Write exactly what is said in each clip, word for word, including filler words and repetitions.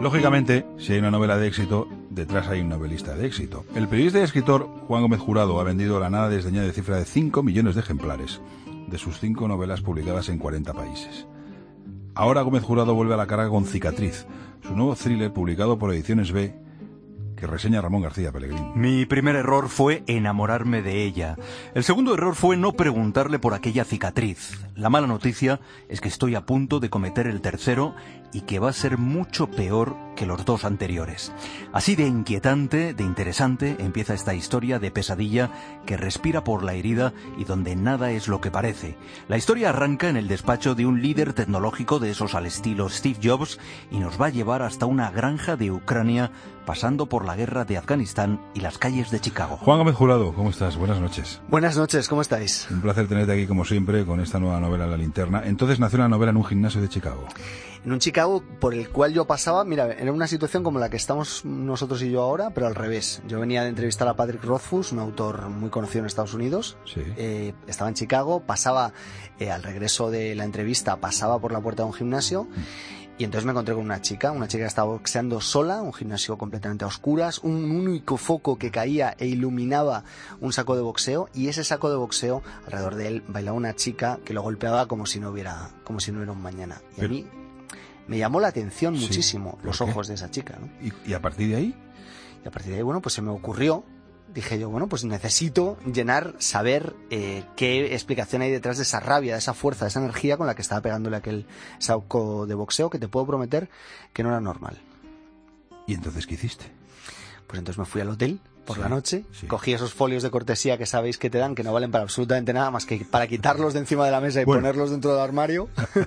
Lógicamente, si hay una novela de éxito, detrás hay un novelista de éxito. El periodista y escritor Juan Gómez Jurado ha vendido la nada desdeñada de cifra de cinco millones de ejemplares de sus cinco novelas publicadas en cuarenta países. Ahora Gómez Jurado vuelve a la carga con Cicatriz, su nuevo thriller publicado por Ediciones B, que reseña Ramón García Pellegrín. Mi primer error fue enamorarme de ella. El segundo error fue no preguntarle por aquella cicatriz. La mala noticia es que estoy a punto de cometer el tercero y que va a ser mucho peor que los dos anteriores. Así de inquietante, de interesante, empieza esta historia de pesadilla que respira por la herida y donde nada es lo que parece. La historia arranca en el despacho de un líder tecnológico de esos al estilo Steve Jobs y nos va a llevar hasta una granja de Ucrania, pasando por la guerra de Afganistán y las calles de Chicago. Juan Gómez Jurado, ¿cómo estás? Buenas noches. Buenas noches, ¿cómo estáis? Un placer tenerte aquí como siempre con esta nueva novela La Linterna. Entonces nació la novela en un gimnasio de Chicago. En un Chicago por el cual yo pasaba, mira, era una situación como la que estamos nosotros y yo ahora, pero al revés. Yo venía de entrevistar a Patrick Rothfuss, un autor muy conocido en Estados Unidos. Sí. Eh, estaba en Chicago, pasaba, eh, al regreso de la entrevista, pasaba por la puerta de un gimnasio. Mm. Y entonces me encontré con una chica, una chica que estaba boxeando sola, un gimnasio completamente a oscuras, un único foco que caía e iluminaba un saco de boxeo, y ese saco de boxeo, alrededor de él bailaba una chica que lo golpeaba como si no hubiera, como si no hubiera un mañana. Y Pero... a mí me llamó la atención sí, muchísimo los ojos de esa chica, ¿no? ¿Y, ¿Y a partir de ahí? Y a partir de ahí, bueno, pues se me ocurrió, dije yo, bueno, pues necesito llenar, saber eh, qué explicación hay detrás de esa rabia, de esa fuerza, de esa energía con la que estaba pegándole aquel saco de boxeo, que te puedo prometer que no era normal. ¿Y entonces qué hiciste? Pues entonces me fui al hotel por sí, la noche, sí. Cogí esos folios de cortesía que sabéis que te dan, que no valen para absolutamente nada más que para quitarlos de encima de la mesa y bueno. ponerlos dentro del armario.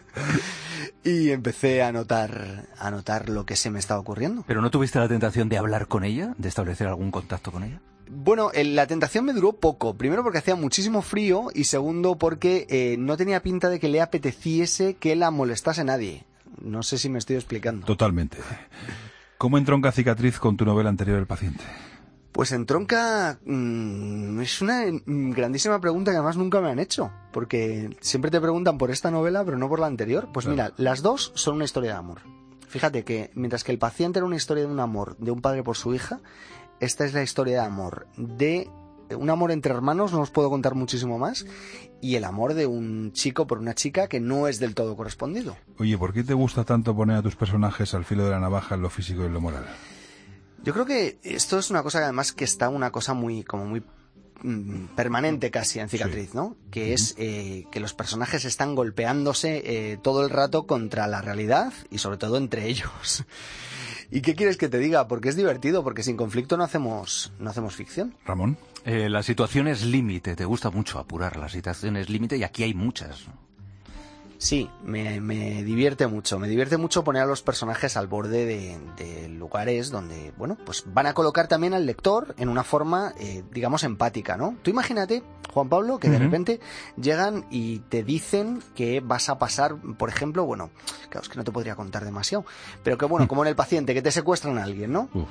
Y empecé a anotar, a anotar lo que se me estaba ocurriendo. ¿Pero no tuviste la tentación de hablar con ella, de establecer algún contacto con ella? Bueno, la tentación me duró poco. Primero porque hacía muchísimo frío y segundo porque eh, no tenía pinta de que le apeteciese que la molestase nadie. No sé si me estoy explicando. Totalmente. ¿Cómo entronca Cicatriz con tu novela anterior, El paciente? Pues entronca... Mmm, es una grandísima pregunta que además nunca me han hecho. Porque siempre te preguntan por esta novela, pero no por la anterior. Pues claro. Mira, las dos son una historia de amor. Fíjate que mientras que El paciente era una historia de un amor de un padre por su hija, esta es la historia de amor de un amor entre hermanos, no os puedo contar muchísimo más, y el amor de un chico por una chica que no es del todo correspondido. Oye, ¿por qué te gusta tanto poner a tus personajes al filo de la navaja en lo físico y en lo moral? Yo creo que esto es una cosa que además que está una cosa muy, como muy mm, permanente casi en Cicatriz, sí. ¿no? Que uh-huh. es eh, que los personajes están golpeándose eh, todo el rato contra la realidad y sobre todo entre ellos. ¿Y qué quieres que te diga? Porque es divertido, porque sin conflicto no hacemos, no hacemos ficción. Ramón. Eh, la situación es límite, te gusta mucho apurar las situaciones límite y aquí hay muchas, ¿no? Sí, me, me divierte mucho, me divierte mucho poner a los personajes al borde de, de lugares donde, bueno, pues van a colocar también al lector en una forma, eh, digamos, empática, ¿no? Tú imagínate, Juan Pablo, que de uh-huh. repente llegan y te dicen que vas a pasar, por ejemplo, bueno, claro, es que no te podría contar demasiado, pero que bueno, como en El paciente, que te secuestran a alguien, ¿no? Uh.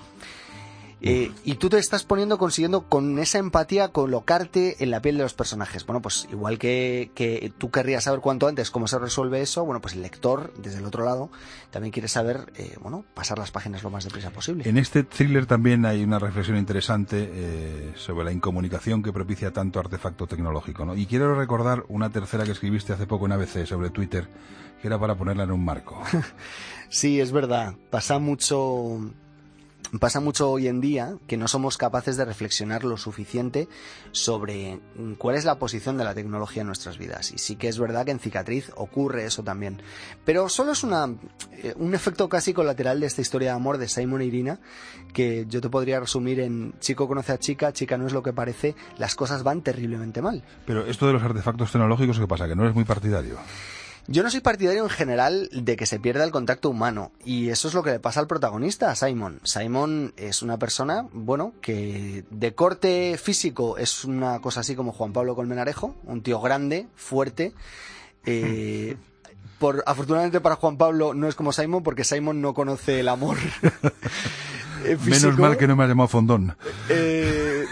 Eh, y tú te estás poniendo, consiguiendo con esa empatía colocarte en la piel de los personajes. Bueno, pues igual que, que tú querrías saber cuanto antes cómo se resuelve eso, bueno, pues el lector, desde el otro lado, también quiere saber, eh, bueno, pasar las páginas lo más deprisa posible. En este thriller también hay una reflexión interesante eh, sobre la incomunicación que propicia tanto artefacto tecnológico, ¿no? Y quiero recordar una tercera que escribiste hace poco en A B C sobre Twitter, que era para ponerla en un marco. Sí, es verdad. Pasa mucho... Pasa mucho hoy en día que no somos capaces de reflexionar lo suficiente sobre cuál es la posición de la tecnología en nuestras vidas. Y sí que es verdad que en Cicatriz ocurre eso también. Pero solo es una, un efecto casi colateral de esta historia de amor de Simon e Irina, que yo te podría resumir en chico conoce a chica, chica no es lo que parece, las cosas van terriblemente mal. Pero esto de los artefactos tecnológicos, ¿qué pasa? ¿Que no eres muy partidario? Yo no soy partidario en general de que se pierda el contacto humano y eso es lo que le pasa al protagonista, a Simon. Simon es una persona, bueno, que de corte físico es una cosa así como Juan Pablo Colmenarejo, un tío grande, fuerte. Eh, por, afortunadamente para Juan Pablo no es como Simon porque Simon no conoce el amor. Menos mal que no me ha llamado fondón. Eh,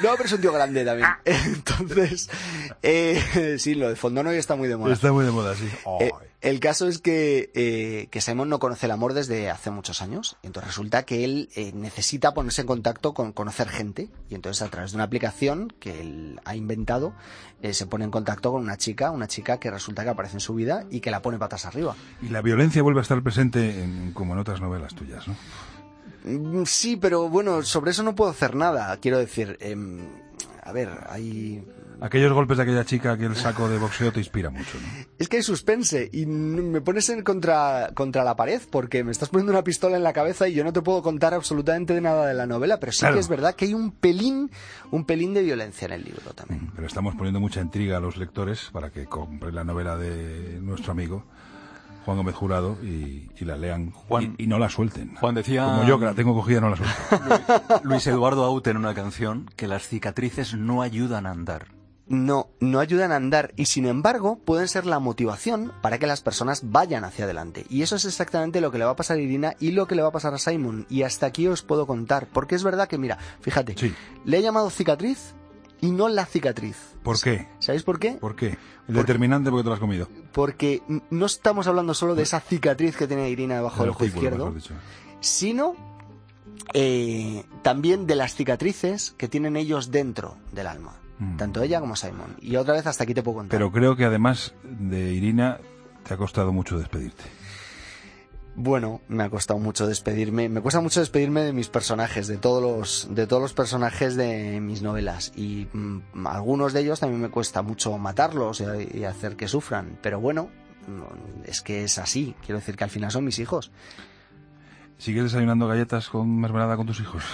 No, pero es un tío grande también. Entonces, eh, sí, lo de Fondono hoy está muy de moda. Está muy de moda, sí. Eh, el caso es que, eh, que Simon no conoce el amor desde hace muchos años. Y entonces resulta que él eh, necesita ponerse en contacto con conocer gente. Y entonces a través de una aplicación que él ha inventado, eh, se pone en contacto con una chica, una chica que resulta que aparece en su vida y que la pone patas arriba. Y la violencia vuelve a estar presente en, como en otras novelas tuyas, ¿no? Sí, pero bueno, sobre eso no puedo hacer nada. Quiero decir, eh, a ver, hay... Aquellos golpes de aquella chica, aquel saco de boxeo te inspira mucho, ¿no? Es que hay suspense y me pones en contra, contra la pared porque me estás poniendo una pistola en la cabeza y yo no te puedo contar absolutamente nada de la novela, pero sí claro. que es verdad que hay un pelín, un pelín de violencia en el libro también. Pero estamos poniendo mucha intriga a los lectores para que compren la novela de nuestro amigo Juan Gómez Jurado y, y la lean Juan, y, y no la suelten. Juan decía... Como yo, que la tengo cogida, no la suelto. Luis Eduardo Aute en una canción que las cicatrices no ayudan a andar. No, no ayudan a andar y sin embargo pueden ser la motivación para que las personas vayan hacia adelante. Y eso es exactamente lo que le va a pasar a Irina y lo que le va a pasar a Simon. Y hasta aquí os puedo contar, porque es verdad que, mira, fíjate, sí. le he llamado cicatriz y no la cicatriz. ¿Por qué? ¿Sabéis por qué? ¿Por qué? El porque, determinante porque te lo has comido. Porque no estamos hablando solo de esa cicatriz que tiene Irina debajo del ojo izquierdo, sino eh, también de las cicatrices que tienen ellos dentro del alma. Mm. Tanto ella como Simon. Y otra vez hasta aquí te puedo contar. Pero creo que además de Irina te ha costado mucho despedirte. Bueno, me ha costado mucho despedirme. Me cuesta mucho despedirme de mis personajes, de todos los, de todos los personajes de mis novelas. Y mmm, algunos de ellos también me cuesta mucho matarlos y, y hacer que sufran. Pero bueno, es que es así. Quiero decir que al final son mis hijos. ¿Sigues desayunando galletas con mermelada con tus hijos?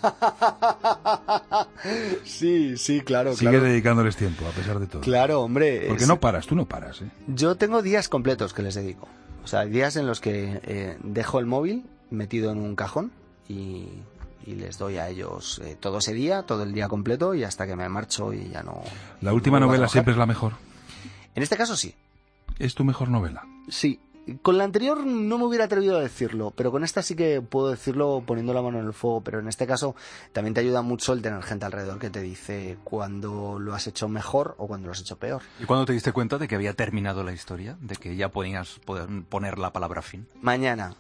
Sí, sí, claro. Sigues claro. dedicándoles tiempo, a pesar de todo. Claro, hombre. Porque es... no paras, tú no paras, ¿eh? Yo tengo días completos que les dedico. O sea, hay días en los que eh, dejo el móvil metido en un cajón y, y les doy a ellos eh, todo ese día, todo el día completo y hasta que me marcho y ya no... ¿La última novela siempre es la mejor? En este caso sí. ¿Es tu mejor novela? Sí. Con la anterior no me hubiera atrevido a decirlo, pero con esta sí que puedo decirlo poniendo la mano en el fuego. Pero en este caso también te ayuda mucho el tener gente alrededor que te dice cuando lo has hecho mejor o cuando lo has hecho peor. ¿Y cuándo te diste cuenta de que había terminado la historia? ¿De que ya podías poder poner la palabra fin? Mañana.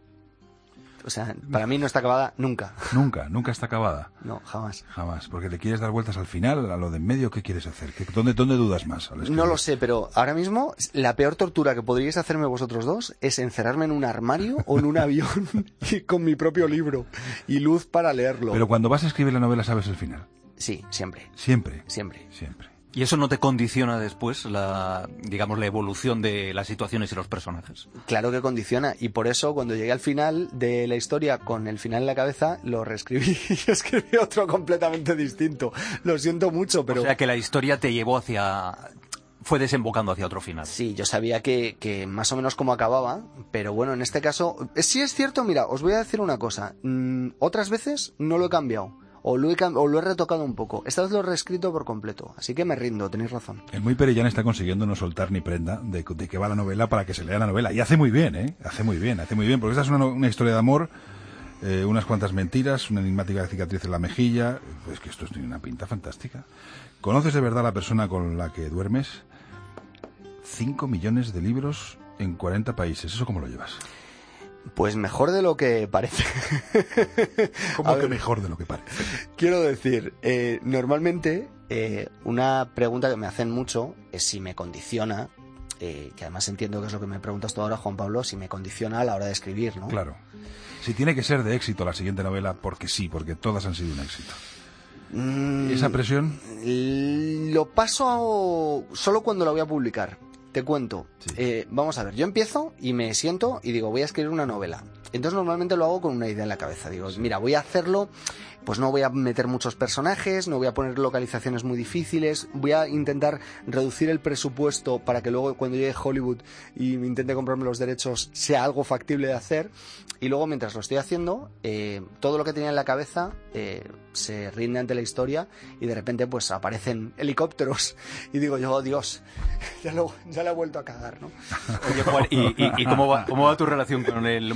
O sea, para mí no está acabada nunca. Nunca, nunca está acabada. No, jamás. Jamás, porque le quieres dar vueltas al final, a lo de en medio, ¿qué quieres hacer? ¿Dónde, dónde dudas más? No lo sé, pero ahora mismo la peor tortura que podríais hacerme vosotros dos es encerrarme en un armario o en un avión y con mi propio libro y luz para leerlo. Pero cuando vas a escribir la novela sabes el final. Sí, siempre. ¿Siempre? Siempre. Siempre. ¿Y eso no te condiciona después la, digamos, la evolución de las situaciones y los personajes? Claro que condiciona, y por eso cuando llegué al final de la historia con el final en la cabeza, lo reescribí y escribí otro completamente distinto. Lo siento mucho, pero... O sea que la historia te llevó hacia... fue desembocando hacia otro final. Sí, yo sabía que, que más o menos cómo acababa, pero bueno, en este caso... Sí es cierto, mira, os voy a decir una cosa. Mm, otras veces no lo he cambiado. O lo, he, o lo he retocado un poco. Esta vez lo he reescrito por completo. Así que me rindo, tenéis razón. El Muy Perellán está consiguiendo no soltar ni prenda de, de que va la novela para que se lea la novela. Y hace muy bien, ¿eh? Hace muy bien, hace muy bien. Porque esta es una, una historia de amor, eh, unas cuantas mentiras, una enigmática cicatriz en la mejilla. Es que esto tiene una pinta fantástica. ¿Conoces de verdad a la persona con la que duermes? Cinco millones de libros en cuarenta países. ¿Eso cómo lo llevas? Pues mejor de lo que parece. ¿Cómo que mejor de lo que parece? Quiero decir, eh, normalmente eh, una pregunta que me hacen mucho es si me condiciona, eh, que además entiendo que es lo que me preguntas tú ahora, Juan Pablo, si me condiciona a la hora de escribir, ¿no? Claro. Si tiene que ser de éxito la siguiente novela, porque sí, porque todas han sido un éxito. Mm, ¿Esa presión? Lo paso solo cuando la voy a publicar. Te cuento, sí. eh, vamos a ver, yo empiezo y me siento y digo, voy a escribir una novela. Entonces normalmente lo hago con una idea en la cabeza. Digo, sí. mira, voy a hacerlo, pues no voy a meter muchos personajes, no voy a poner localizaciones muy difíciles, voy a intentar reducir el presupuesto para que luego cuando llegue Hollywood y me intente comprarme los derechos sea algo factible de hacer. Y luego mientras lo estoy haciendo, eh, todo lo que tenía en la cabeza eh, se rinde ante la historia y de repente pues aparecen helicópteros y digo yo, oh Dios, ya, lo, ya la he vuelto a cagar, ¿no? Oye, Juan, ¿y, y, y cómo, va, cómo va tu relación con el mundo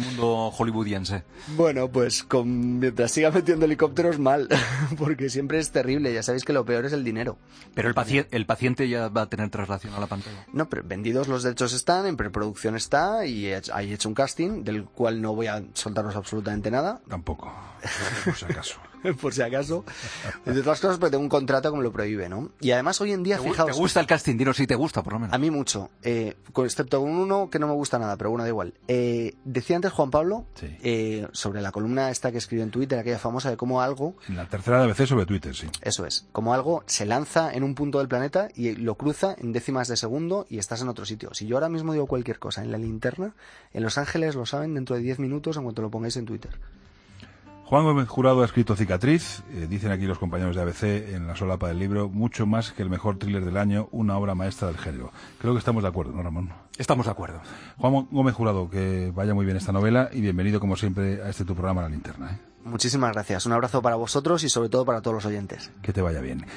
porno hollywoodiense. Bueno, pues con, mientras siga metiendo helicópteros, mal, porque siempre es terrible. Ya sabéis que lo peor es el dinero. Pero el, paci el paciente ya va a tener traslación a la pantalla. No, pero vendidos los derechos están, en preproducción está, y he, he hecho un casting, del cual no voy a soltaros absolutamente nada. Tampoco, por si acaso. Por si acaso. Entre otras cosas, porque tengo un contrato que me lo prohíbe, ¿no? Y además hoy en día, ¿Te, fijaos... ¿Te gusta el casting? Dinos si te gusta, por lo menos. A mí mucho, eh, excepto un uno que no me gusta nada, pero bueno, da igual. Eh, decía antes Juan Pablo, sí. eh, sobre la columna esta que escribió en Twitter, aquella famosa de cómo algo... En la tercera de A B C sobre Twitter, sí. Eso es, como algo se lanza en un punto del planeta y lo cruza en décimas de segundo y estás en otro sitio. Si yo ahora mismo digo cualquier cosa en la linterna, en Los Ángeles lo saben dentro de diez minutos en cuanto lo pongáis en Twitter. Juan Gómez Jurado ha escrito Cicatriz, eh, dicen aquí los compañeros de A B C en la solapa del libro, mucho más que el mejor thriller del año, una obra maestra del género. Creo que estamos de acuerdo, ¿no, Ramón? Estamos de acuerdo. Juan Gómez Jurado, que vaya muy bien esta novela y bienvenido como siempre a este tu programa La Linterna, ¿eh? Muchísimas gracias, un abrazo para vosotros y sobre todo para todos los oyentes. Que te vaya bien.